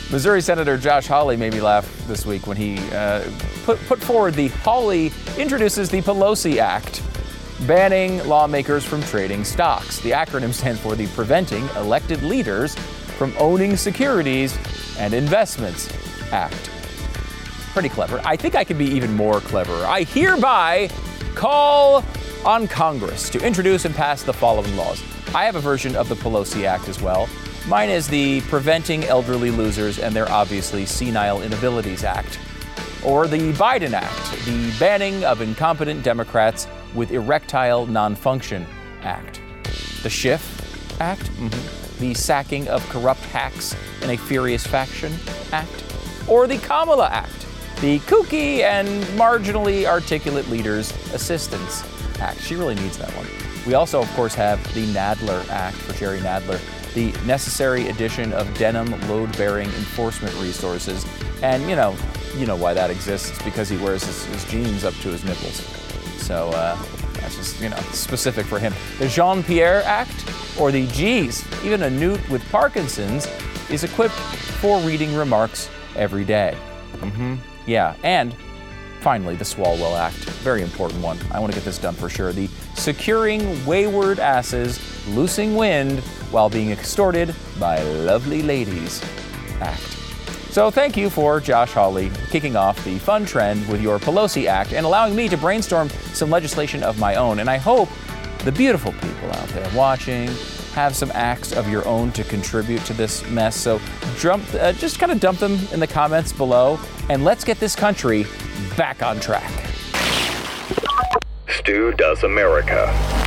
Missouri Senator Josh Hawley made me laugh this week when he put forward Hawley introduces the Pelosi Act, banning lawmakers from trading stocks. The acronym stands for the Preventing Elected Leaders from Owning Securities and Investments Act. Pretty clever. I think I could be even more clever. I hereby call on Congress to introduce and pass the following laws. I have a version of the Pelosi Act as well. Mine is the Preventing Elderly Losers and Their Obviously Senile Inabilities Act. Or the Biden Act, the Banning of Incompetent Democrats with Erectile Nonfunction Act. The Schiff Act, the Sacking of Corrupt Hacks in a Furious Faction Act. Or the Kamala Act, the Kooky and Marginally Articulate Leaders Assistance Act. She really needs that one. We also, of course, have the Nadler Act for Jerry Nadler, the necessary addition of denim load-bearing enforcement resources. And, you know why that exists. It's because he wears his jeans up to his nipples. So that's just, specific for him. The Jean-Pierre Act, or the G's, even a newt with Parkinson's is equipped for reading remarks every day. Yeah, and finally, the Swalwell Act, very important one. I want to get this done for sure. The Securing Wayward Asses, Loosing Wind While Being Extorted by Lovely Ladies Act. So thank you for Josh Hawley kicking off the fun trend with your Pelosi Act and allowing me to brainstorm some legislation of my own. And I hope the beautiful people out there watching have some acts of your own to contribute to this mess. So just kind of dump them in the comments below, and let's get this country back on track. Stu Does America.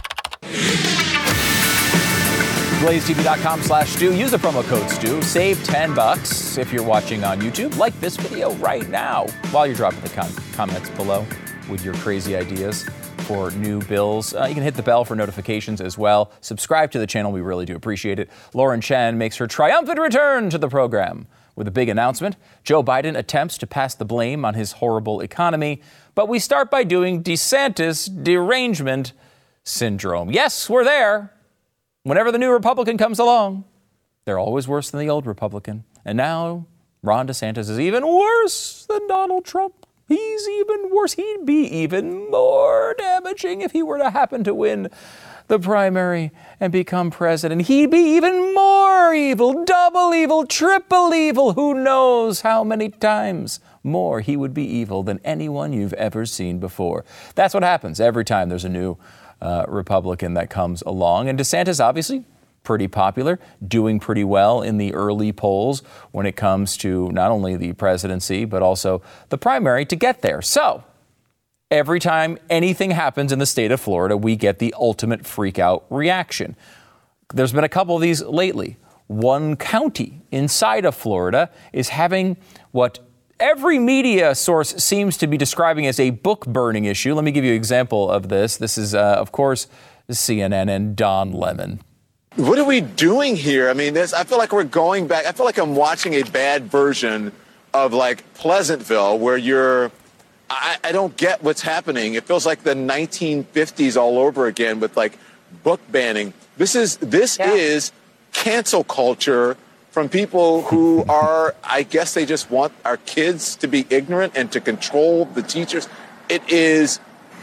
BlazeTV.com/Stu. Use the promo code Stu. Save $10 if you're watching on YouTube. Like this video right now while you're dropping the comments below with your crazy ideas for new bills. You can hit the bell for notifications as well. Subscribe to the channel. We really do appreciate it. Lauren Chen makes her triumphant return to the program with a big announcement. Joe Biden attempts to pass the blame on his horrible economy, but we start by doing DeSantis derangement syndrome. Yes, we're there. Whenever the new Republican comes along, they're always worse than the old Republican. And now Ron DeSantis is even worse than Donald Trump. He's even worse. He'd be even more damaging if he were to happen to win the primary and become president. He'd be even more evil, double evil, triple evil. Who knows how many times more he would be evil than anyone you've ever seen before. That's what happens every time there's a new Republican that comes along. And DeSantis, obviously, pretty popular, doing pretty well in the early polls when it comes to not only the presidency, but also the primary to get there. So every time anything happens in the state of Florida, we get the ultimate freak out reaction. There's been a couple of these lately. One county inside of Florida is having what every media source seems to be describing as a book burning issue. Let me give you an example of this. This is, of course, CNN and Don Lemon. What are we doing here? I mean, I feel like we're going back. I feel like I'm watching a bad version of like Pleasantville where I don't get what's happening. It feels like the 1950s all over again with like book banning. This is cancel culture from people who are, I guess they just want our kids to be ignorant and to control the teachers. This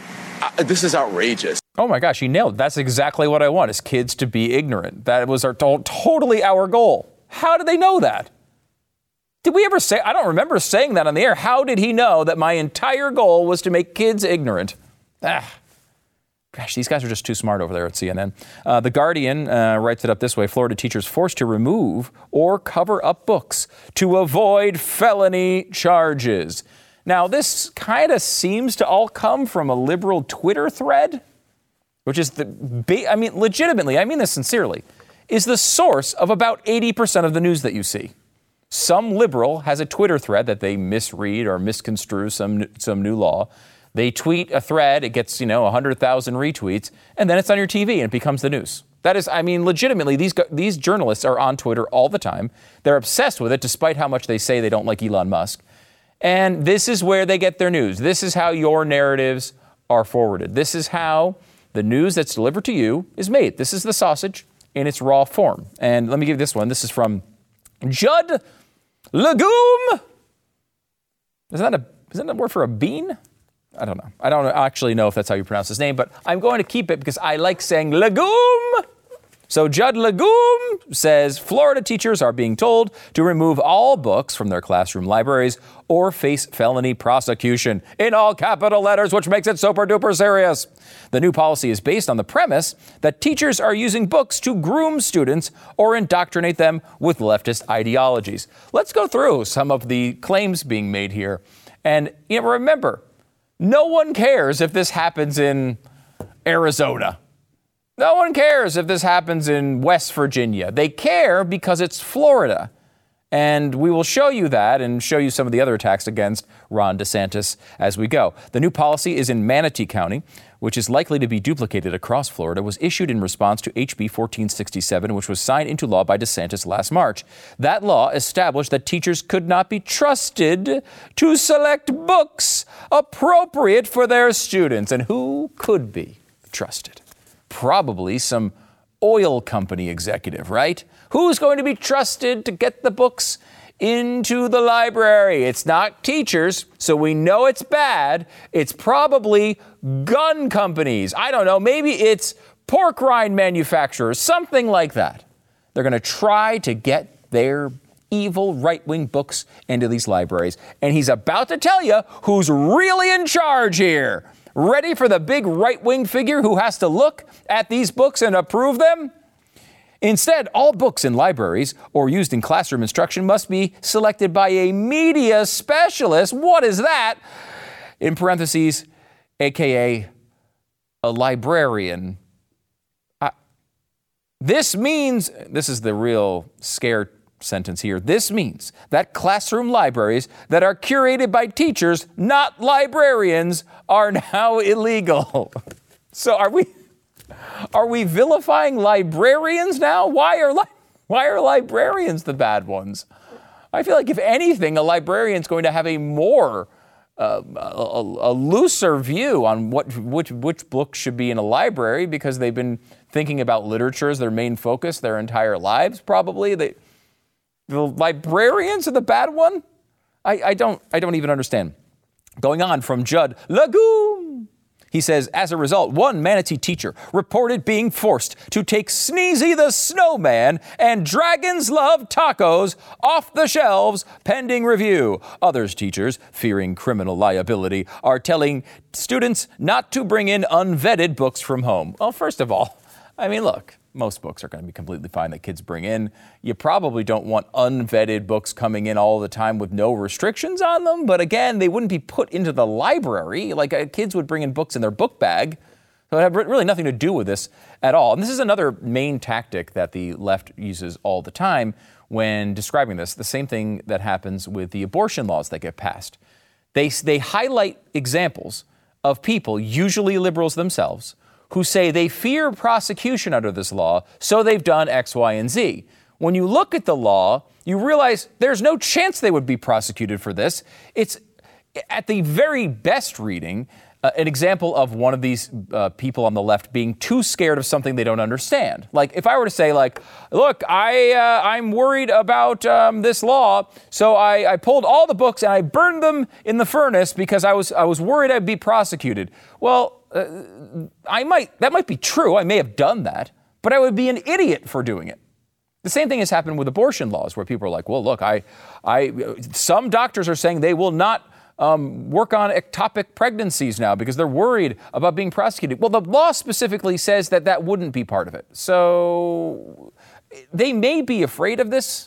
is outrageous. Oh my gosh, he nailed it. That's exactly what I want, is kids to be ignorant. That was totally our goal. How did they know that? Did we ever say, I don't remember saying that on the air. How did he know that my entire goal was to make kids ignorant? Gosh, these guys are just too smart over there at CNN. The Guardian writes it up this way. Florida teachers forced to remove or cover up books to avoid felony charges. Now, this kind of seems to all come from a liberal Twitter thread, which is legitimately, I mean this sincerely, is the source of about 80% of the news that you see. Some liberal has a Twitter thread that they misread or misconstrue some new law. They tweet a thread, it gets, 100,000 retweets, and then it's on your TV and it becomes the news. That is, legitimately, these journalists are on Twitter all the time. They're obsessed with it, despite how much they say they don't like Elon Musk. And this is where they get their news. This is how your narratives are forwarded. This is how the news that's delivered to you is made. This is the sausage in its raw form. And let me give you this one. This is from Judd legume. Isn't that a word for a bean? I don't know. I don't actually know if that's how you pronounce his name, but I'm going to keep it because I like saying legume. So Judd Legume says Florida teachers are being told to remove all books from their classroom libraries or face felony prosecution in all capital letters, which makes it super duper serious. The new policy is based on the premise that teachers are using books to groom students or indoctrinate them with leftist ideologies. Let's go through some of the claims being made here. And remember, no one cares if this happens in Arizona. No one cares if this happens in West Virginia. They care because it's Florida. And we will show you that and show you some of the other attacks against Ron DeSantis as we go. The new policy is in Manatee County, which is likely to be duplicated across Florida, was issued in response to HB 1467, which was signed into law by DeSantis last March. That law established that teachers could not be trusted to select books appropriate for their students. And who could be trusted? Probably some oil company executive, right? Who's going to be trusted to get the books into the library? It's not teachers, so we know it's bad. It's probably gun companies. I don't know, maybe it's pork rind manufacturers, something like that. They're going to try to get their evil right-wing books into these libraries. And he's about to tell you who's really in charge here. Ready for the big right-wing figure who has to look at these books and approve them? Instead, all books in libraries or used in classroom instruction must be selected by a media specialist. What is that? In parentheses, AKA a librarian. This means, this is the real scare sentence here. This means that classroom libraries that are curated by teachers, not librarians, are now illegal. So are we vilifying librarians now? Why are librarians the bad ones? I feel like if anything, a librarian's going to have a more a looser view on which books should be in a library because they've been thinking about literature as their main focus their entire lives. Probably the librarians are the bad one. I don't even understand. Going on from Judd Legume. He says, as a result, one Manatee teacher reported being forced to take Sneezy the Snowman and Dragons Love Tacos off the shelves pending review. Others teachers, fearing criminal liability, are telling students not to bring in unvetted books from home. Well, first of all, I mean, look, most books are going to be completely fine that kids bring in. You probably don't want unvetted books coming in all the time with no restrictions on them. But again, they wouldn't be put into the library. Like kids would bring in books in their book bag. So it had really nothing to do with this at all. And this is another main tactic that the left uses all the time when describing this. The same thing that happens with the abortion laws that get passed. They highlight examples of people, usually liberals themselves, who say they fear prosecution under this law, so they've done X, Y, and Z. When you look at the law, you realize there's no chance they would be prosecuted for this. It's, at the very best reading, an example of one of these people on the left being too scared of something they don't understand. Like, if I were to say, like, look, I'm worried about this law, so I pulled all the books and I burned them in the furnace because I was worried I'd be prosecuted. Well, that might be true. I may have done that, but I would be an idiot for doing it. The same thing has happened with abortion laws, where people are like, well, look, some doctors are saying they will not work on ectopic pregnancies now because they're worried about being prosecuted. Well, the law specifically says that wouldn't be part of it. So they may be afraid of this.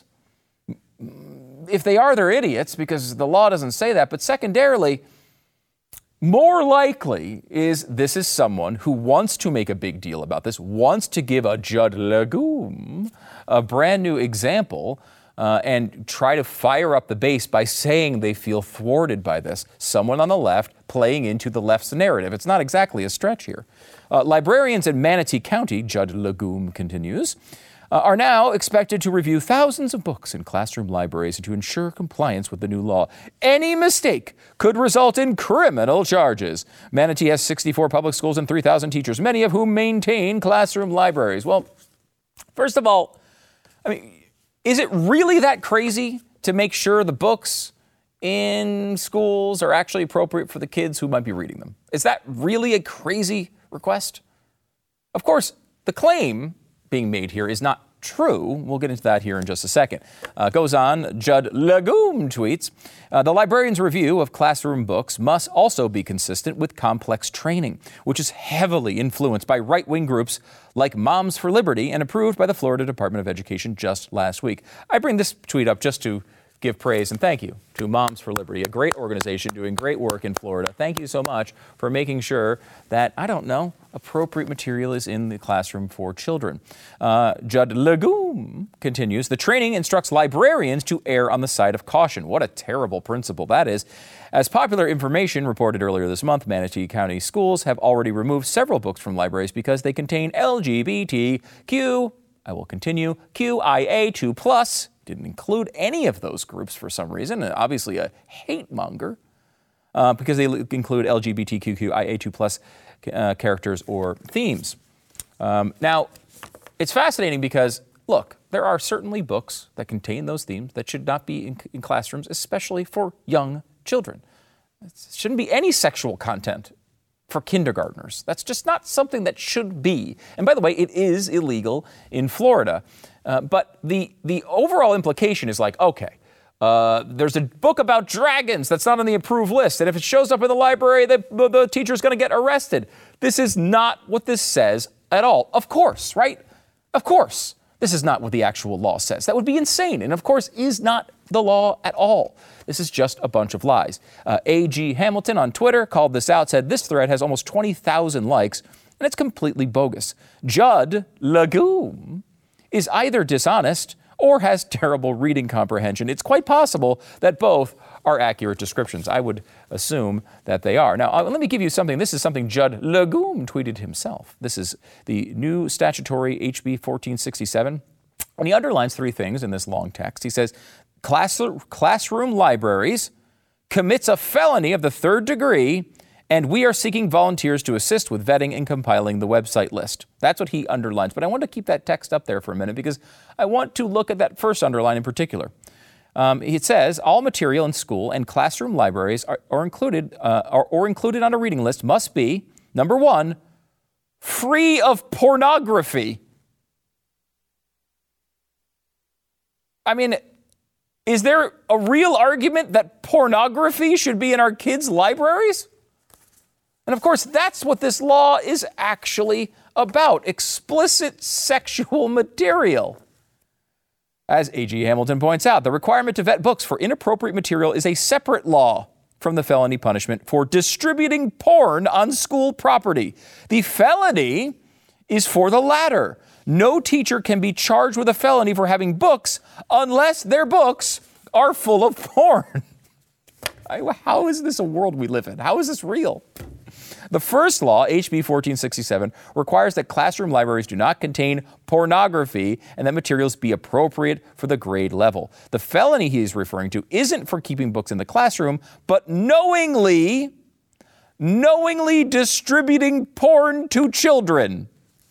If they are, they're idiots because the law doesn't say that. But secondarily, more likely this is someone who wants to make a big deal about this, wants to give a Judd Legume a brand new example, and try to fire up the base by saying they feel thwarted by this. Someone on the left playing into the left's narrative. It's not exactly a stretch here. Librarians in Manatee County, Judd Legume continues, are now expected to review thousands of books in classroom libraries to ensure compliance with the new law. Any mistake could result in criminal charges. Manatee has 64 public schools and 3,000 teachers, many of whom maintain classroom libraries. Well, first of all, I mean, is it really that crazy to make sure the books in schools are actually appropriate for the kids who might be reading them. Is that really a crazy request? Of course, the claim being made here is not true. We'll get into that here in just a second. Goes on, Judd Legume tweets, the librarian's review of classroom books must also be consistent with complex training, which is heavily influenced by right-wing groups like Moms for Liberty and approved by the Florida Department of Education just last week. I bring this tweet up just to give praise and thank you to Moms for Liberty, a great organization doing great work in Florida. Thank you so much for making sure that, appropriate material is in the classroom for children. Judd Legume continues, the training instructs librarians to err on the side of caution. What a terrible principle that is. As Popular Information reported earlier this month, Manatee County schools have already removed several books from libraries because they contain LGBTQ, I will continue, QIA2+, didn't include any of those groups for some reason, obviously a hate monger, because they include LGBTQIA2+ characters or themes. Now, it's fascinating because, look, there are certainly books that contain those themes that should not be in classrooms, especially for young children. It shouldn't be any sexual content for kindergartners. That's just not something that should be. And by the way, it is illegal in Florida. But the overall implication is like, okay, there's a book about dragons that's not on the approved list, and if it shows up in the library, the teacher's going to get arrested. This is not what this says at all. Of course, right? Of course. This is not what the actual law says. That would be insane, and of course is not the law at all. This is just a bunch of lies. A.G. Hamilton on Twitter called this out, said this thread has almost 20,000 likes, and it's completely bogus. Judd Legume is either dishonest or has terrible reading comprehension. It's quite possible that both are accurate descriptions. I would assume that they are. Now, let me give you something. This is something Judd Legume tweeted himself. This is the new statutory HB 1467. And he underlines three things in this long text. He says, classroom libraries commits a felony of the third degree, and we are seeking volunteers to assist with vetting and compiling the website list. That's what he underlines. But I want to keep that text up there for a minute because I want to look at that first underline in particular. It says, all material in school and classroom libraries are included on a reading list must be, number one, free of pornography. I mean, is there a real argument that pornography should be in our kids' libraries? And of course, that's what this law is actually about, explicit sexual material. As A.G. Hamilton points out, the requirement to vet books for inappropriate material is a separate law from the felony punishment for distributing porn on school property. The felony is for the latter. No teacher can be charged with a felony for having books unless their books are full of porn. How is this a world we live in? How is this real? The first law, HB 1467, requires that classroom libraries do not contain pornography and that materials be appropriate for the grade level. The felony he is referring to isn't for keeping books in the classroom, but knowingly distributing porn to children.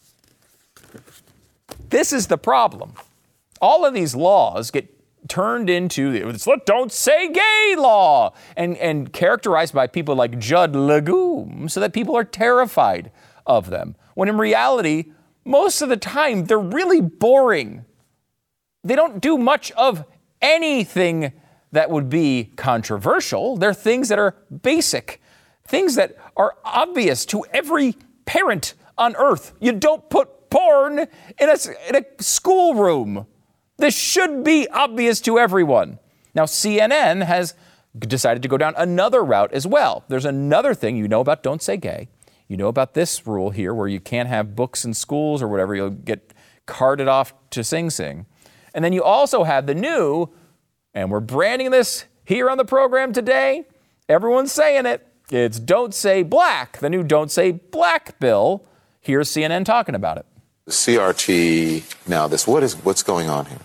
This is the problem. All of these laws get turned into the don't say gay law and characterized by people like Judd Legume so that people are terrified of them. When in reality, most of the time, they're really boring. They don't do much of anything that would be controversial. They're things that are basic, things that are obvious to every parent on earth. You don't put porn in a schoolroom. This should be obvious to everyone. Now, CNN has decided to go down another route as well. There's another thing you know about Don't Say Gay. You know about this rule here where you can't have books in schools or whatever. You'll get carted off to Sing Sing. And then you also have the new, and we're branding this here on the program today. Everyone's saying it. It's Don't Say Black, the new Don't Say Black bill. Here's CNN talking about it. CRT, now what's going on here?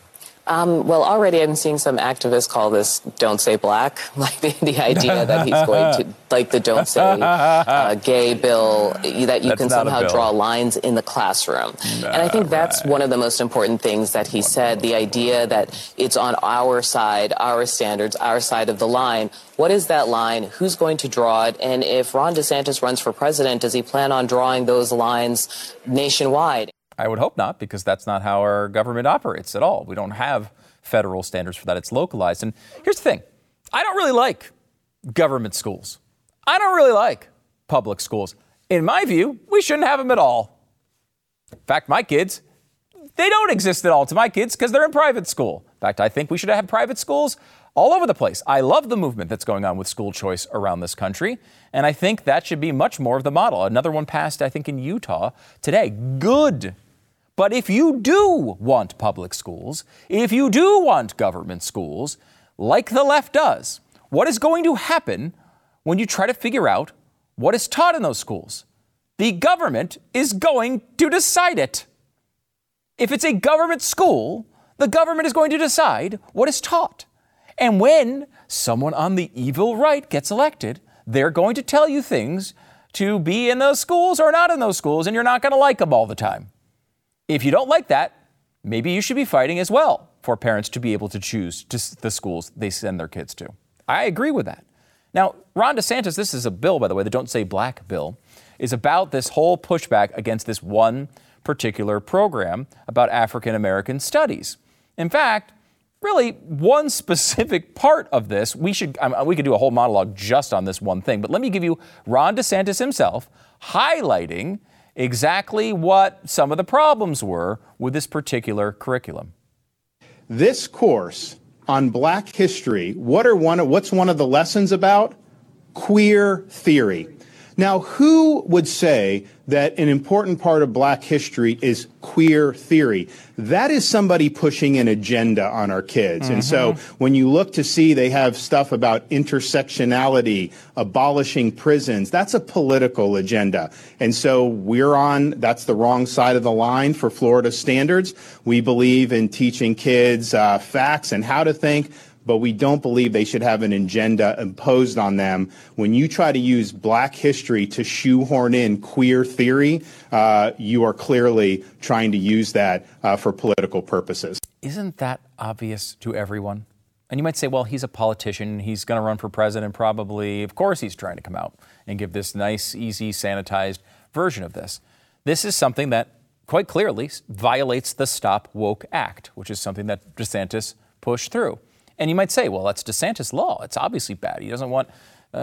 Well, already I'm seeing some activists call this "Don't Say Black," like the idea that he's going to, like the "Don't Say Gay" bill, that you can somehow draw lines in the classroom. And I think that's one of the most important things that he said, the idea that it's on our side, our standards, our side of the line. What is that line? Who's going to draw it? And if Ron DeSantis runs for president, does he plan on drawing those lines nationwide? I would hope not, because that's not how our government operates at all. We don't have federal standards for that. It's localized. And here's the thing. I don't really like government schools. I don't really like public schools. In my view, we shouldn't have them at all. In fact, my kids, they don't exist at all to my kids because they're in private school. In fact, I think we should have private schools all over the place. I love the movement that's going on with school choice around this country, and I think that should be much more of the model. Another one passed, I think, in Utah today. Good. But if you do want public schools, if you do want government schools, like the left does, what is going to happen when you try to figure out what is taught in those schools? The government is going to decide it. If it's a government school, the government is going to decide what is taught. And when someone on the evil right gets elected, they're going to tell you things to be in those schools or not in those schools, and you're not going to like them all the time. If you don't like that, maybe you should be fighting as well for parents to be able to choose the schools they send their kids to. I agree with that. Now, Ron DeSantis, this is a bill, by the way, the Don't Say Black bill, is about this whole pushback against this one particular program about African American studies. In fact, really one specific part of this, we could do a whole monologue just on this one thing, but let me give you Ron DeSantis himself highlighting exactly what some of the problems were with this particular curriculum. This course on Black history, what's one of the lessons about? Queer theory. Now, who would say that an important part of Black history is queer theory? That is somebody pushing an agenda on our kids. Mm-hmm. And so when you look to see they have stuff about intersectionality, abolishing prisons, that's a political agenda. And so that's the wrong side of the line for Florida standards. We believe in teaching kids facts and how to think, but we don't believe they should have an agenda imposed on them. When you try to use Black history to shoehorn in queer theory, you are clearly trying to use that for political purposes. Isn't that obvious to everyone? And you might say, well, he's a politician. He's going to run for president probably. Of course he's trying to come out and give this nice, easy, sanitized version of this. This is something that quite clearly violates the Stop Woke Act, which is something that DeSantis pushed through. And you might say, well, that's DeSantis' law. It's obviously bad. He doesn't want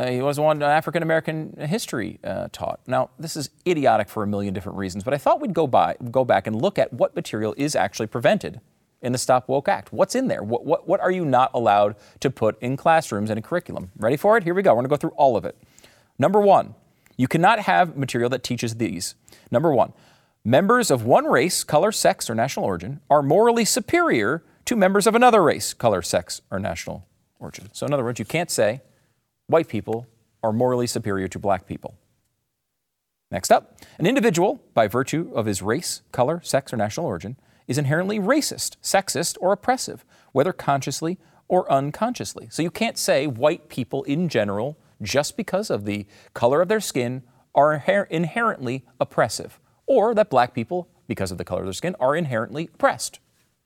African-American history taught. Now, this is idiotic for a million different reasons, but I thought we'd go back and look at what material is actually prevented in the Stop Woke Act. What's in there? What are you not allowed to put in classrooms and a curriculum? Ready for it? Here we go. We're going to go through all of it. Number one, you cannot have material that teaches these. Number one, members of one race, color, sex, or national origin are morally superior to members of another race, color, sex, or national origin. So in other words, you can't say white people are morally superior to black people. Next up, an individual, by virtue of his race, color, sex, or national origin, is inherently racist, sexist, or oppressive, whether consciously or unconsciously. So you can't say white people in general, just because of the color of their skin, are inherently oppressive, or that black people, because of the color of their skin, are inherently oppressed.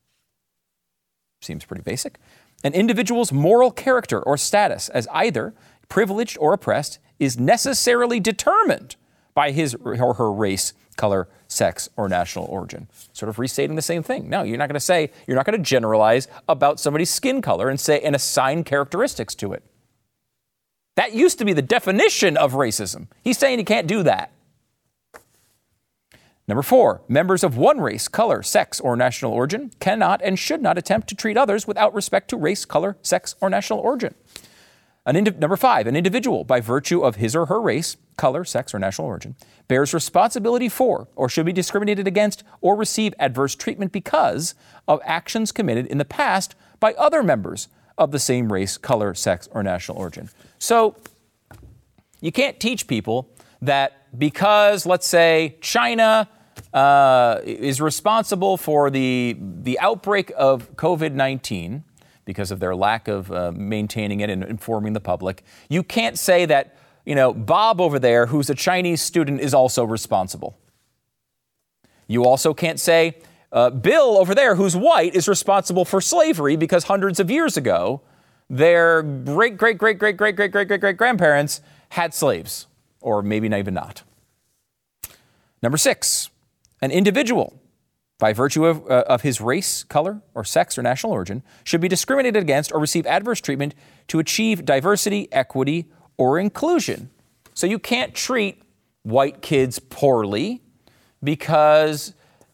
Seems pretty basic. An individual's moral character or status as either privileged or oppressed is necessarily determined by his or her race, color, sex, or national origin. Sort of restating the same thing. No, you're not going to generalize about somebody's skin color and assign characteristics to it. That used to be the definition of racism. He's saying you can't do that. Number 4, members of one race, color, sex, or national origin cannot and should not attempt to treat others without respect to race, color, sex, or national origin. Number 5, an individual, by virtue of his or her race, color, sex, or national origin, bears responsibility for or should be discriminated against or receive adverse treatment because of actions committed in the past by other members of the same race, color, sex, or national origin. So you can't teach people that because, let's say, China is responsible for the outbreak of COVID-19 because of their lack of maintaining it and informing the public, you can't say that, Bob over there, who's a Chinese student, is also responsible. You also can't say Bill over there, who's white, is responsible for slavery because hundreds of years ago, their great-great-great-great-great-great-great-great-grandparents had slaves, or maybe even not. Number 6, an individual, by virtue of his race, color, or sex or national origin, should be discriminated against or receive adverse treatment to achieve diversity, equity, or inclusion. So you can't treat white kids poorly because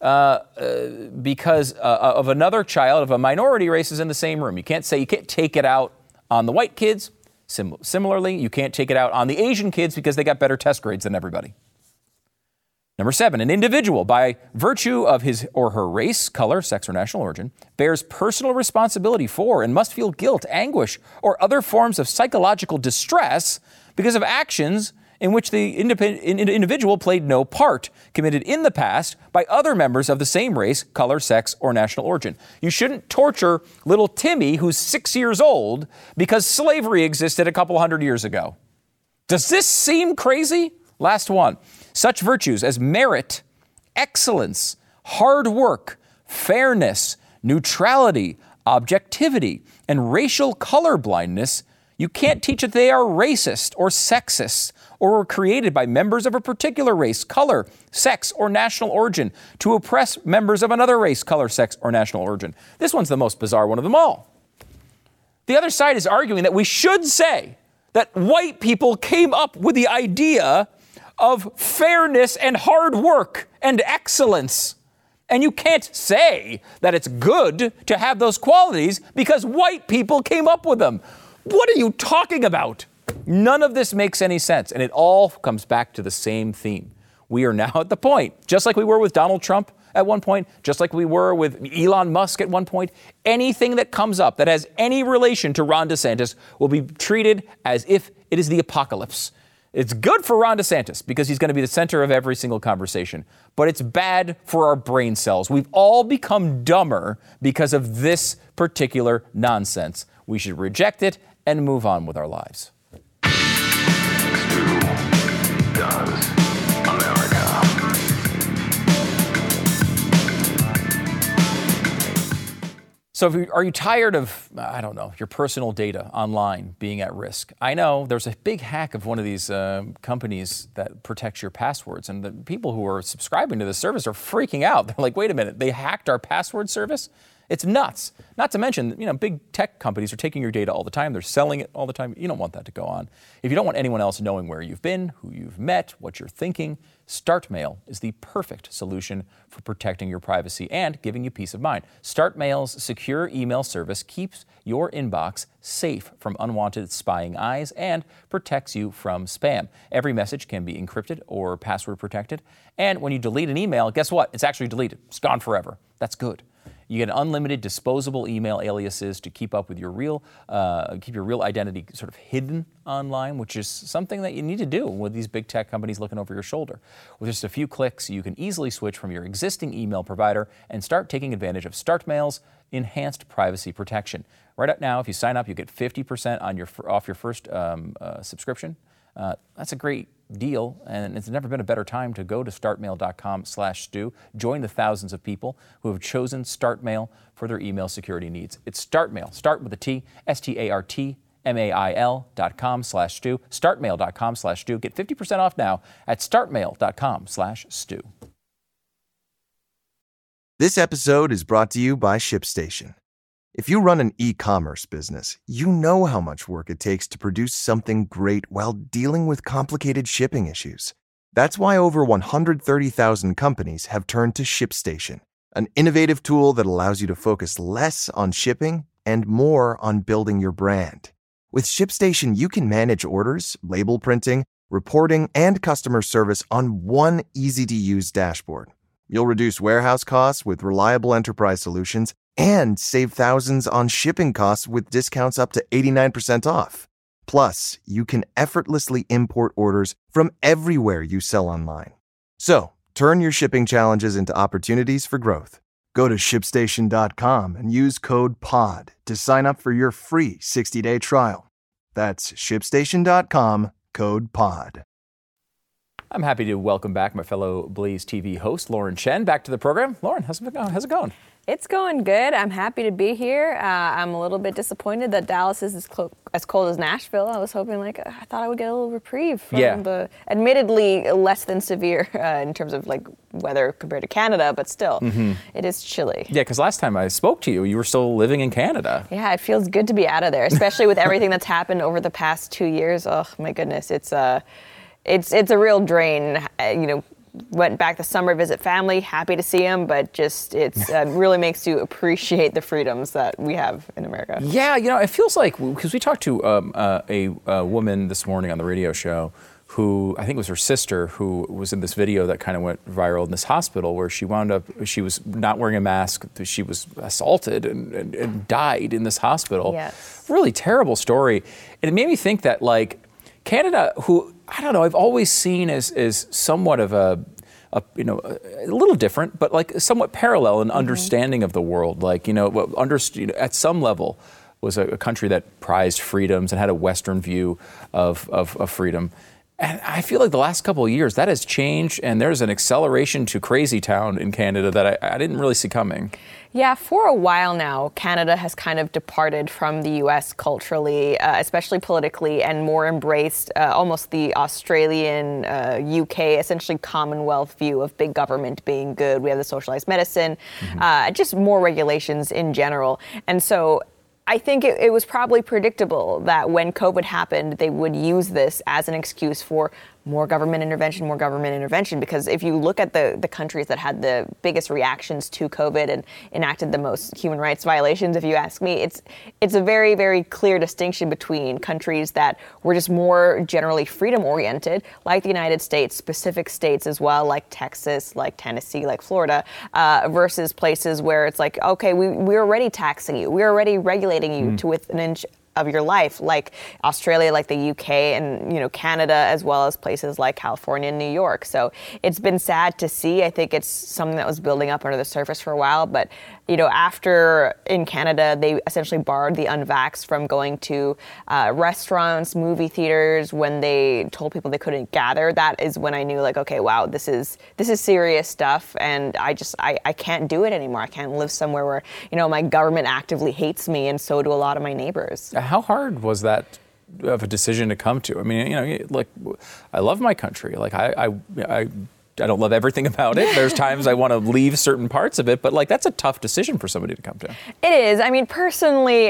of another child of a minority race is in the same room. You can't take it out on the white kids. Similarly, you can't take it out on the Asian kids because they got better test grades than everybody. Number 7, an individual, by virtue of his or her race, color, sex, or national origin, bears personal responsibility for and must feel guilt, anguish, or other forms of psychological distress because of actions in which the individual played no part, committed in the past by other members of the same race, color, sex, or national origin. You shouldn't torture little Timmy, who's 6 years old, because slavery existed a couple hundred years ago. Does this seem crazy? Last one. Such virtues as merit, excellence, hard work, fairness, neutrality, objectivity, and racial colorblindness, you can't teach that they are racist or sexist or were created by members of a particular race, color, sex, or national origin to oppress members of another race, color, sex, or national origin. This one's the most bizarre one of them all. The other side is arguing that we should say that white people came up with the idea of fairness and hard work and excellence. And you can't say that it's good to have those qualities because white people came up with them. What are you talking about? None of this makes any sense. And it all comes back to the same theme. We are now at the point, just like we were with Donald Trump at one point, just like we were with Elon Musk at one point, anything that comes up that has any relation to Ron DeSantis will be treated as if it is the apocalypse. It's good for Ron DeSantis because he's going to be the center of every single conversation, but it's bad for our brain cells. We've all become dumber because of this particular nonsense. We should reject it and move on with our lives. Does America. So are you tired of, your personal data online being at risk? I know there's a big hack of one of these companies that protects your passwords, and the people who are subscribing to this service are freaking out. They're like, wait a minute, they hacked our password service? It's nuts. Not to mention, big tech companies are taking your data all the time. They're selling it all the time. You don't want that to go on. If you don't want anyone else knowing where you've been, who you've met, what you're thinking, StartMail is the perfect solution for protecting your privacy and giving you peace of mind. StartMail's secure email service keeps your inbox safe from unwanted spying eyes and protects you from spam. Every message can be encrypted or password protected. And when you delete an email, guess what? It's actually deleted. It's gone forever. That's good. You get unlimited disposable email aliases to keep up with your keep your real identity sort of hidden online, which is something that you need to do with these big tech companies looking over your shoulder. With just a few clicks, you can easily switch from your existing email provider and start taking advantage of StartMail's enhanced privacy protection. Right up now, if you sign up, you get 50% off your first subscription. That's a great deal, and it's never been a better time to go to startmail.com/Stu. Join the thousands of people who have chosen StartMail for their email security needs. It's StartMail. Start with a T, StartMail.com/Stu. Startmail.com/Stu. Get 50% off now at startmail.com/Stu. This episode is brought to you by ShipStation. If you run an e-commerce business, you know how much work it takes to produce something great while dealing with complicated shipping issues. That's why over 130,000 companies have turned to ShipStation, an innovative tool that allows you to focus less on shipping and more on building your brand. With ShipStation, you can manage orders, label printing, reporting, and customer service on one easy-to-use dashboard. You'll reduce warehouse costs with reliable enterprise solutions and save thousands on shipping costs with discounts up to 89% off. Plus, you can effortlessly import orders from everywhere you sell online. So, Turn your shipping challenges into opportunities for growth. Go to ShipStation.com and use code POD to sign up for your free 60-day trial. That's ShipStation.com, code POD. I'm happy to welcome back my fellow Blaze TV host, Lauren Chen, back to the program. Lauren, how's it going? It's going good. I'm happy to be here. I'm a little bit disappointed that Dallas is as cold as Nashville. I was hoping, I thought I would get a little reprieve from the admittedly less than severe in terms of weather compared to Canada, but still, it is chilly. Yeah, because last time I spoke to you, you were still living in Canada. Yeah, it feels good to be out of there, especially with everything that's happened over the past 2 years. Oh my goodness, it's a real drain. Went back this summer to visit family, happy to see them, but just it really makes you appreciate the freedoms that we have in America. Yeah, it feels like, because we talked to a woman this morning on the radio show who, I think it was her sister, who was in this video that kind of went viral in this hospital where she was not wearing a mask, she was assaulted and died in this hospital. Yes. Really terrible story. And it made me think that, Canada, who, I don't know, I've always seen as somewhat of a little different, but somewhat parallel in understanding of the world. At some level was a country that prized freedoms and had a Western view of freedom. And I feel like the last couple of years that has changed, and there's an acceleration to crazy town in Canada that I didn't really see coming. Yeah, for a while now, Canada has kind of departed from the U.S. culturally, especially politically, and more embraced almost the Australian, UK, essentially Commonwealth view of big government being good. We have the socialized medicine, just more regulations in general. And so I think it was probably predictable that when COVID happened, they would use this as an excuse for more government intervention, because if you look at the countries that had the biggest reactions to COVID and enacted the most human rights violations, if you ask me, it's a very, very clear distinction between countries that were just more generally freedom-oriented, like the United States, specific states as well, like Texas, like Tennessee, like Florida, versus places where it's like, okay, we're already taxing you, we're already regulating you to within an inch of your life, like Australia, like the UK, and Canada, as well as places like California and New York. So it's been sad to see. I think it's something that was building up under the surface for a while, but after in Canada, they essentially barred the unvaxxed from going to restaurants, movie theaters. When they told people they couldn't gather, that is when I knew, okay, wow, this is serious stuff, and I can't do it anymore. I can't live somewhere where my government actively hates me, and so do a lot of my neighbors. How hard was that of a decision to come to? I mean, I love my country. I don't love everything about it. There's times I want to leave certain parts of it, but that's a tough decision for somebody to come to. It is. I mean, personally,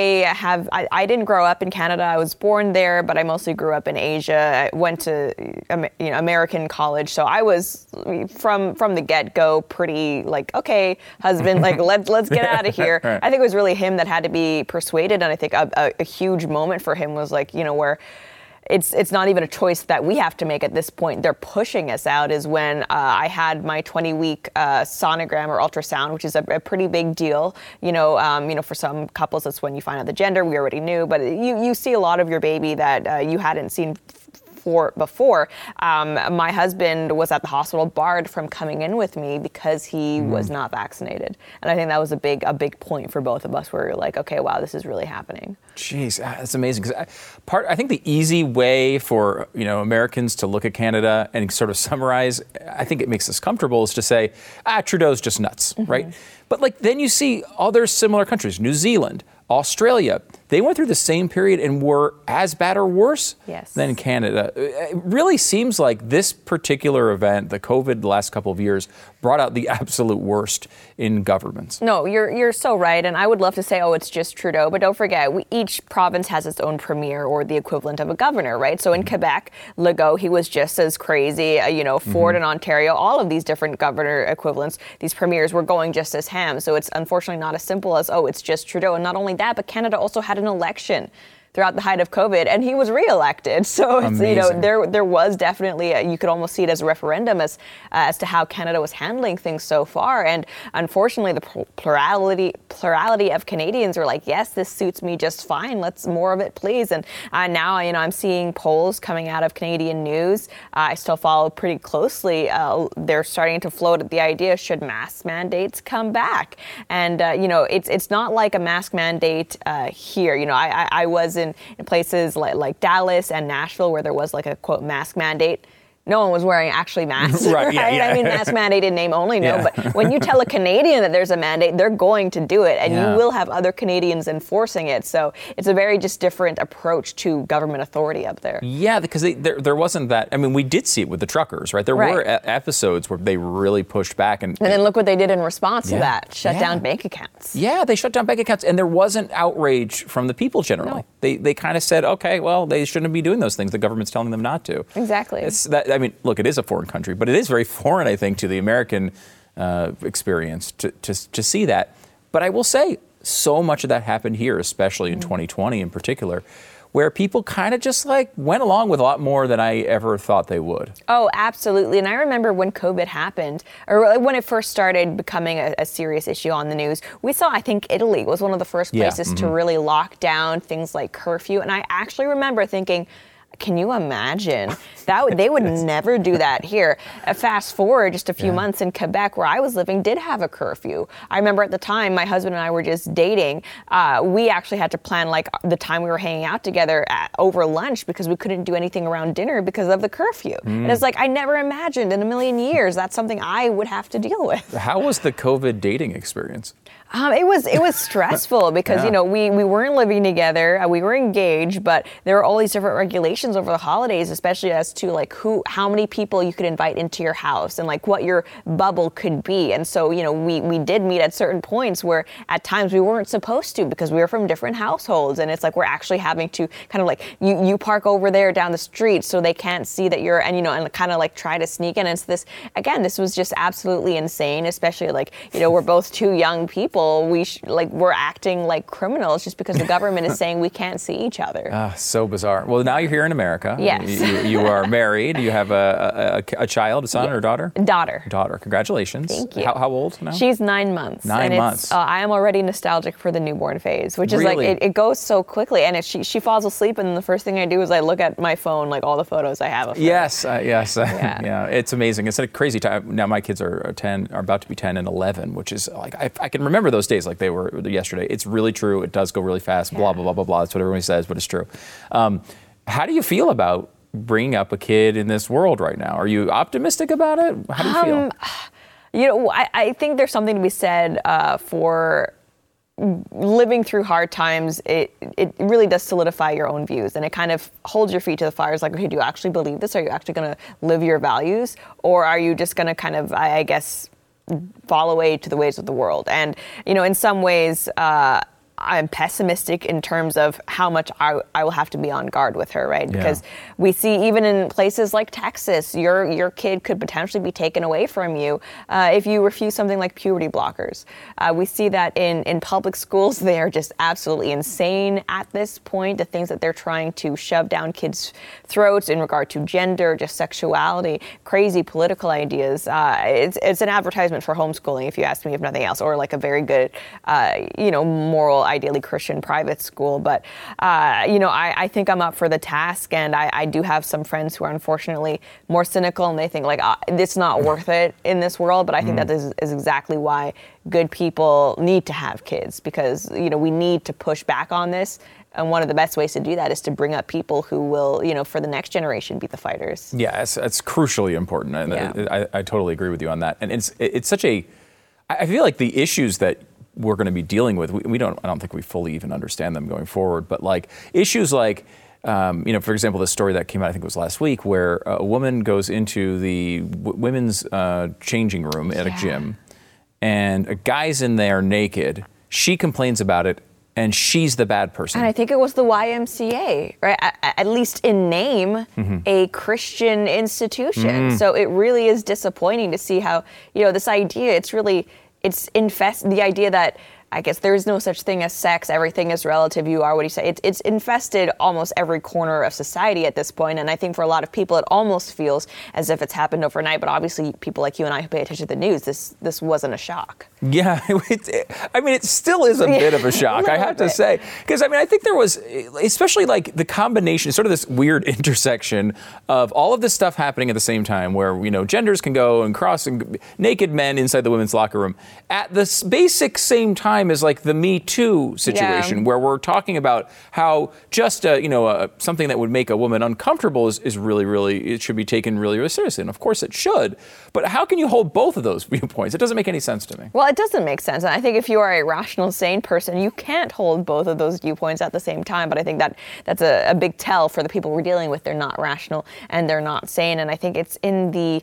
I didn't grow up in Canada. I was born there, but I mostly grew up in Asia. I went to American college, so I was from the get-go pretty okay, husband, let's get out of here. Right. I think it was really him that had to be persuaded, and I think a huge moment for him was where it's not even a choice that we have to make at this point. They're pushing us out is when I had my 20-week sonogram or ultrasound, which is a pretty big deal. For some couples, that's when you find out the gender. We already knew, but you see a lot of your baby that you hadn't seen before. My husband was at the hospital barred from coming in with me because he was not vaccinated. And I think that was a big point for both of us where you're okay, wow, this is really happening. Jeez, that's amazing. Because I think the easy way for Americans to look at Canada and sort of summarize, I think it makes us comfortable, is to say, Trudeau's just nuts, right? But then you see other similar countries, New Zealand, Australia, they went through the same period and were as bad or worse than Canada. It really seems like this particular event, the COVID the last couple of years, brought out the absolute worst in governments. No, you're so right. And I would love to say, it's just Trudeau. But don't forget, each province has its own premier or the equivalent of a governor, right? So in Quebec, Legault, he was just as crazy. Ford in Ontario, all of these different governor equivalents, these premiers were going just as ham. So it's unfortunately not as simple as, it's just Trudeau. And not only that, but Canada also had an election throughout the height of COVID, and he was reelected. So it's, there was definitely you could almost see it as a referendum as to how Canada was handling things so far. And unfortunately, the plurality of Canadians were like, yes, this suits me just fine. Let's more of it, please. And now, I'm seeing polls coming out of Canadian news. I still follow pretty closely. They're starting to float at the idea, should mask mandates come back? And, it's not like a mask mandate here. I was in places like Dallas and Nashville where there was like a, quote, mask mandate. No one was wearing actually masks, right? I mean, mask mandate in name only, no. Yeah. But when you tell a Canadian that there's a mandate, they're going to do it, and you will have other Canadians enforcing it. So it's a very just different approach to government authority up there. Yeah, because there wasn't that. I mean, we did see it with the truckers, right? There were episodes where they really pushed back. And then look what they did in response to that. Shut down bank accounts. Yeah, they shut down bank accounts, and there wasn't outrage from the people generally. No. They kind of said, okay, well, they shouldn't be doing those things. The government's telling them not to. Exactly. I mean, look, it is a foreign country, but it is very foreign, I think, to the American experience to see that. But I will say, so much of that happened here, especially in 2020 in particular, where people kind of just like went along with a lot more than I ever thought they would. Oh, absolutely. And I remember when COVID happened, or when it first started becoming a serious issue on the news, we saw, I think Italy was one of the first places to really lock down things like curfew. And I actually remember thinking, can you imagine? They would never do that here. Fast forward just a few months in Quebec, where I was living, did have a curfew. I remember at the time, my husband and I were just dating. We actually had to plan like the time we were hanging out together over lunch because we couldn't do anything around dinner because of the curfew. And it's like, I never imagined in a million years that's something I would have to deal with. How was the COVID dating experience? It was stressful because, we weren't living together. We were engaged, but there were all these different regulations over the holidays, especially as to like how many people you could invite into your house and like what your bubble could be. And so, we did meet at certain points where at times we weren't supposed to because we were from different households. And it's like we're actually having to kind of like you park over there down the street so they can't see that you're and kind of like try to sneak in. And it's this was just absolutely insane, especially like, we're both two young people. We're acting like criminals just because the government is saying we can't see each other. So bizarre. Well, now you're here in America. Yes. You are married. You have a child, a son or a daughter? Daughter. Congratulations. Thank you. How old now? She's 9 months. 9 months. I am already nostalgic for the newborn phase, which is like, it goes so quickly. And she falls asleep, and the first thing I do is I look at my phone, like all the photos I have of her. Yes. Yeah, it's amazing. It's a crazy time. Now my kids are about to be 10 and 11, which is like, I can remember those days like they were yesterday. It's really true. It does go really fast. Blah, blah, blah, blah, blah. That's what everyone says, but it's true. How do you feel about bringing up a kid in this world right now? Are you optimistic about it? How do you feel? I think there's something to be said for living through hard times. It really does solidify your own views, and it kind of holds your feet to the fire. It's like, okay, do you actually believe this? Are you actually going to live your values? Or are you just going to kind of, I guess, fall away to the ways of the world? And, in some ways, I'm pessimistic in terms of how much I will have to be on guard with her, right? Because we see even in places like Texas, your kid could potentially be taken away from you if you refuse something like puberty blockers. We see that in public schools. They are just absolutely insane at this point, the things that they're trying to shove down kids' throats in regard to gender, just sexuality, crazy political ideas. It's an advertisement for homeschooling, if you ask me, if nothing else, or like a very good, moral, ideally Christian private school. But, I think I'm up for the task, and I do have some friends who are unfortunately more cynical, and they think like, it's not worth it in this world. But I think that is exactly why good people need to have kids, because, we need to push back on this. And one of the best ways to do that is to bring up people who will, for the next generation, be the fighters. Yeah, it's crucially important. And I totally agree with you on that. And it's such I feel like the issues that we're going to be dealing with, I don't think we fully even understand them going forward. But like issues like, for example, the story that came out, I think it was last week, where a woman goes into the women's changing room at a gym, and a guy's in there naked. She complains about it, and she's the bad person. And I think it was the YMCA, right? At least in name, a Christian institution. So it really is disappointing to see how, this idea, the idea that I guess there is no such thing as sex. Everything is relative. You are what you say. It's infested almost every corner of society at this point. And I think for a lot of people, it almost feels as if it's happened overnight. But obviously, people like you and I who pay attention to the news, this wasn't a shock. Yeah, it still is a bit of a shock, I have to say. Because, I think there was, especially like the combination, sort of this weird intersection of all of this stuff happening at the same time where, genders can go and cross and naked men inside the women's locker room at the basic same time as like the Me Too situation where we're talking about how just, something that would make a woman uncomfortable is really, really, it should be taken really, really seriously. And of course it should. But how can you hold both of those viewpoints? It doesn't make any sense to me. Well, it doesn't make sense. And I think if you are a rational, sane person, you can't hold both of those viewpoints at the same time. But I think that's a big tell for the people we're dealing with. They're not rational and they're not sane. And I think it's in the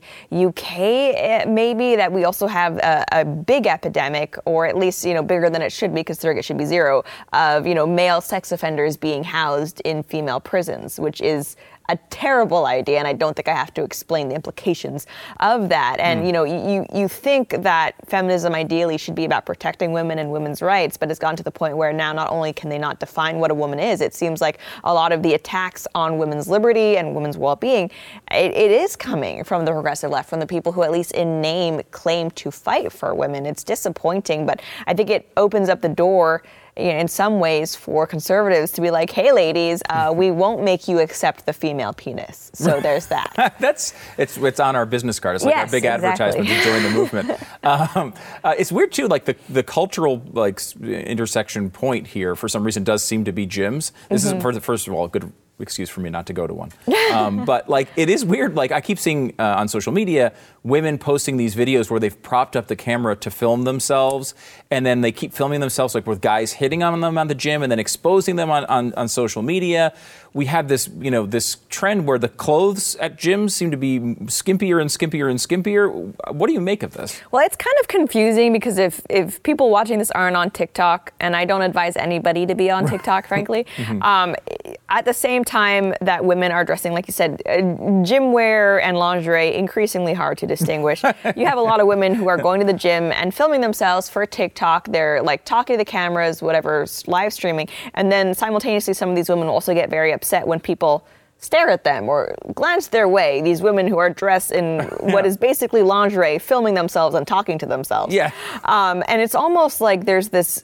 UK maybe that we also have a big epidemic, or at least, bigger than it should be, considering it should be zero, of, male sex offenders being housed in female prisons, which is a terrible idea, and I don't think I have to explain the implications of that. And, you think that feminism ideally should be about protecting women and women's rights, but it's gotten to the point where now not only can they not define what a woman is, it seems like a lot of the attacks on women's liberty and women's well-being, it is coming from the progressive left, from the people who at least in name claim to fight for women. It's disappointing, but I think it opens up the door in some ways for conservatives to be like, hey, ladies, we won't make you accept the female penis. So there's that. It's on our business card. It's like our big advertisement to join the movement. It's weird, too, like the cultural intersection point here, for some reason, does seem to be gyms. This is, first of all, a good excuse for me not to go to one. But it is weird. I keep seeing on social media women posting these videos where they've propped up the camera to film themselves, and then they keep filming themselves with guys hitting on them on the gym and then exposing them on social media. We have this, this trend where the clothes at gyms seem to be skimpier and skimpier and skimpier. What do you make of this? Well, it's kind of confusing because if people watching this aren't on TikTok, and I don't advise anybody to be on TikTok, frankly, at the same time that women are dressing, like you said, gym wear and lingerie, increasingly hard to distinguish. You have a lot of women who are going to the gym and filming themselves for TikTok. They're talking to the cameras, whatever, live streaming. And then simultaneously, some of these women also get very upset when people stare at them or glance their way. These women who are dressed in what is basically lingerie, filming themselves and talking to themselves. Yeah. And it's almost like there's this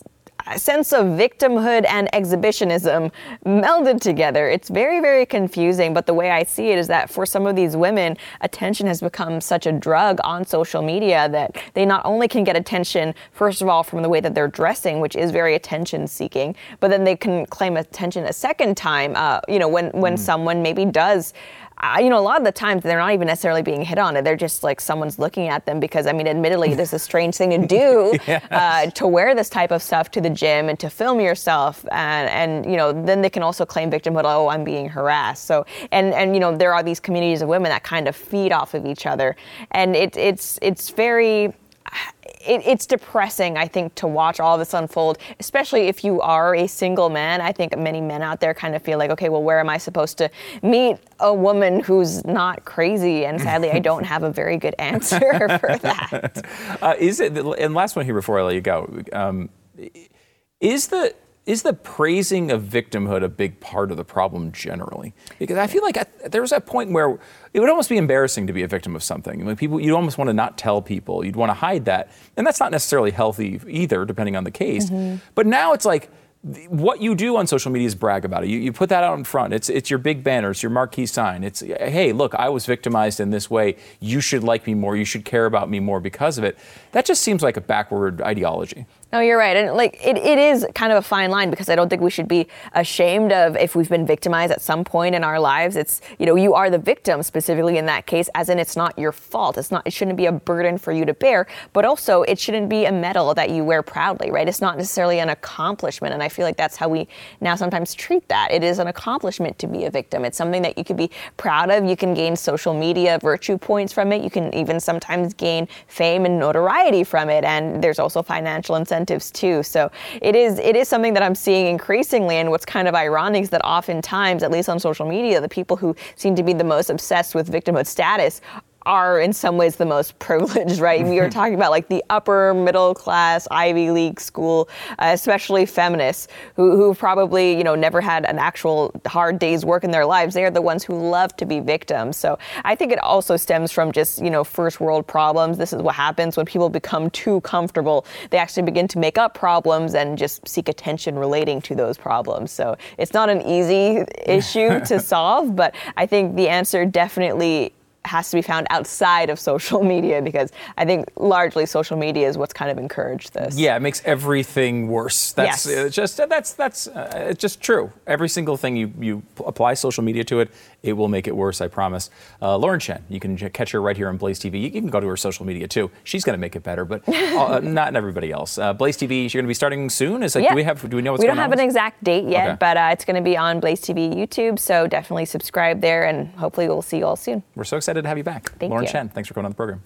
sense of victimhood and exhibitionism melded together. It's very, very confusing, but the way I see it is that for some of these women, attention has become such a drug on social media that they not only can get attention, first of all, from the way that they're dressing, which is very attention-seeking, but then they can claim attention a second time, when someone maybe does. A lot of the times they're not even necessarily being hit on. They're just someone's looking at them because, admittedly, this is a strange thing to do, to wear this type of stuff to the gym and to film yourself. And then they can also claim victimhood. Oh, I'm being harassed. So, and there are these communities of women that kind of feed off of each other. And it's very... It's depressing, I think, to watch all this unfold, especially if you are a single man. I think many men out there kind of feel like, okay, well, where am I supposed to meet a woman who's not crazy? And sadly, I don't have a very good answer for that. And last one here before I let you go, is the praising of victimhood a big part of the problem generally? Because I feel like there was that point where it would almost be embarrassing to be a victim of something. You'd almost want to not tell people. You'd want to hide that. And that's not necessarily healthy either, depending on the case. But now it's what you do on social media is brag about it. You put that out in front. It's your big banner. It's your marquee sign. It's, hey, look, I was victimized in this way. You should like me more. You should care about me more because of it. That just seems like a backward ideology. No, you're right. And it is kind of a fine line because I don't think we should be ashamed of if we've been victimized at some point in our lives. It's, you are the victim specifically in that case, as in it's not your fault. It shouldn't be a burden for you to bear, but also it shouldn't be a medal that you wear proudly, right? It's not necessarily an accomplishment. And I feel like that's how we now sometimes treat that. It is an accomplishment to be a victim. It's something that you could be proud of. You can gain social media virtue points from it. You can even sometimes gain fame and notoriety from it. And there's also financial incentives too. So it is something that I'm seeing increasingly. And what's kind of ironic is that oftentimes, at least on social media, the people who seem to be the most obsessed with victimhood status are in some ways the most privileged, right? We are talking about like the upper middle class Ivy League school, especially feminists who probably, you know, never had an actual hard day's work in their lives. They are the ones who love to be victims. So I think it also stems from just, you know, first world problems. This is what happens when people become too comfortable. They actually begin to make up problems and just seek attention relating to those problems. So it's not an easy issue to solve, but I think the answer definitely has to be found outside of social media, because I think largely social media is what's kind of encouraged this. Yeah, it makes everything worse. That's just true. Every single thing you apply social media to it, it will make it worse, I promise. Lauren Chen, you can catch her right here on Blaze TV. You can go to her social media too. She's going to make it better, but not everybody else. Blaze TV, you're going to be starting soon? Do we know what's going on? We don't have an exact date yet, but it's going to be on Blaze TV YouTube, so definitely subscribe there, and hopefully we'll see you all soon. We're so excited to have you back. Thank Lauren you. Chen, thanks for coming on the program.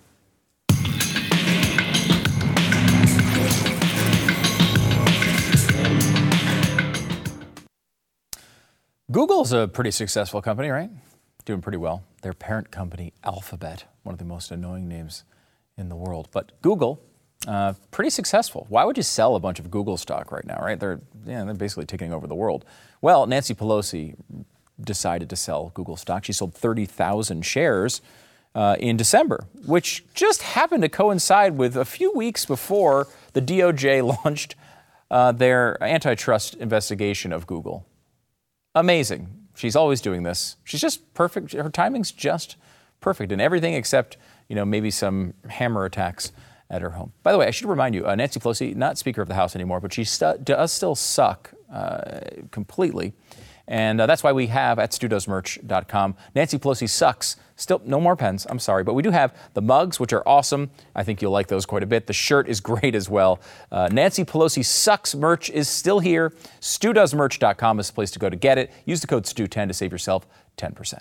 Google's a pretty successful company, right? Doing pretty well. Their parent company, Alphabet, one of the most annoying names in the world. But Google, pretty successful. Why would you sell a bunch of Google stock right now, right? They're basically taking over the world. Well, Nancy Pelosi decided to sell Google stock. She sold 30,000 shares in December, which just happened to coincide with a few weeks before the DOJ launched their antitrust investigation of Google. Amazing. She's always doing this. She's just perfect. Her timing's just perfect in everything except, you know, maybe some hammer attacks at her home. By the way, I should remind you, Nancy Pelosi, not Speaker of the House anymore, but she does still suck completely. And that's why we have at StuDoesMerch.com. Nancy Pelosi sucks. Still, no more pens. I'm sorry. But we do have the mugs, which are awesome. I think you'll like those quite a bit. The shirt is great as well. Nancy Pelosi sucks merch is still here. StuDoesMerch.com is the place to go to get it. Use the code STU10 to save yourself 10%.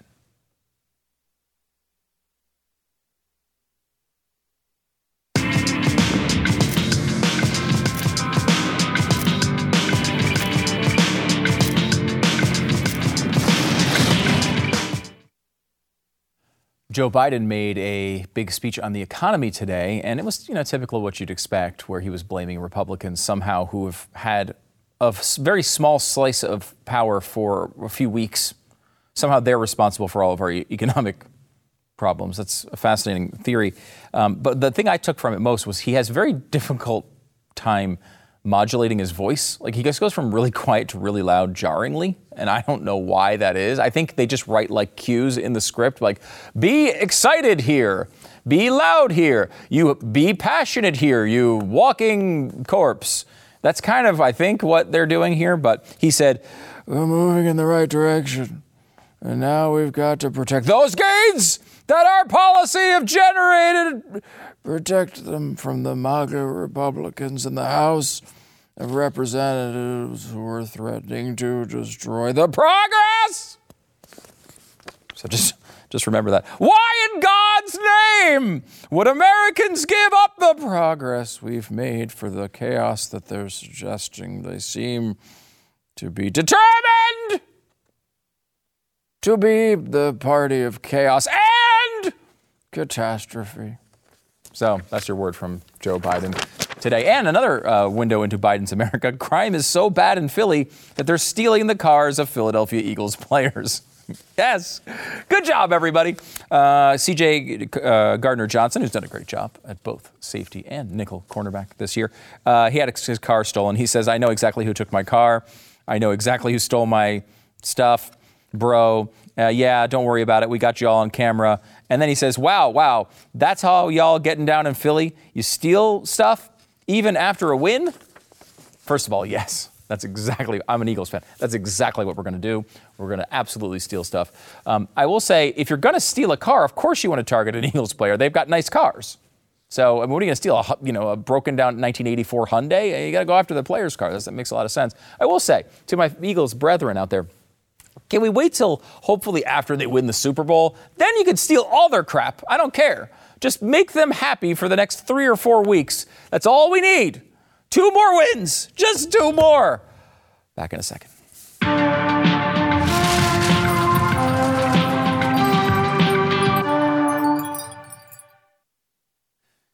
Joe Biden made a big speech on the economy today, and it was, you know, typical of what you'd expect, where he was blaming Republicans somehow who have had a very small slice of power for a few weeks. Somehow they're responsible for all of our economic problems. That's a fascinating theory. But the thing I took from it most was he has a very difficult time modulating his voice. Like, he just goes from really quiet to really loud jarringly, and I don't know why that is. I think they just write like cues in the script, like, be excited here, be loud here, you be passionate here, you walking corpse. That's kind of, I think, what they're doing here. But he said, we're moving in the right direction, and now we've got to protect those gains that our policy have generated. Protect them from the MAGA Republicans in the House of Representatives who are threatening to destroy the progress. So just remember that. Why in God's name would Americans give up the progress we've made for the chaos that they're suggesting? They seem to be determined to be the party of chaos and catastrophe. So that's your word from Joe Biden today. And another window into Biden's America. Crime is so bad in Philly that they're stealing the cars of Philadelphia Eagles players. Yes. Good job, everybody. C.J. Gardner-Johnson, who's done a great job at both safety and nickel cornerback this year. He had his car stolen. He says, I know exactly who took my car. I know exactly who stole my stuff. Bro, yeah, don't worry about it. We got you all on camera. And then he says, wow, that's how y'all getting down in Philly? You steal stuff even after a win? First of all, yes. That's exactly, I'm an Eagles fan. That's exactly what we're going to do. We're going to absolutely steal stuff. I will say, if you're going to steal a car, of course you want to target an Eagles player. They've got nice cars. So, I mean, what are you going to steal? A broken down 1984 Hyundai? You got to go after the player's car. That makes a lot of sense. I will say, to my Eagles brethren out there, can we wait till hopefully after they win the Super Bowl? Then you can steal all their crap. I don't care. Just make them happy for the next 3 or 4 weeks. That's all we need. 2 more wins. Just 2 more. Back in a second.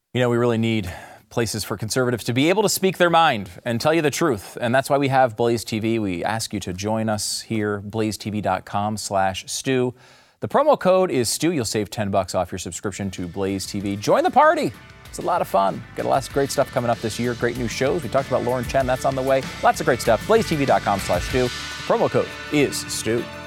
You know, we really need places for conservatives to be able to speak their mind and tell you the truth. And that's why we have Blaze TV. We ask you to join us here, blazetv.com/Stu. The promo code is Stu. You'll save $10 off your subscription to Blaze TV. Join the party. It's a lot of fun. Got lots of great stuff coming up this year. Great new shows. We talked about Lauren Chen. That's on the way. Lots of great stuff. blazetv.com/Stu. The promo code is Stu.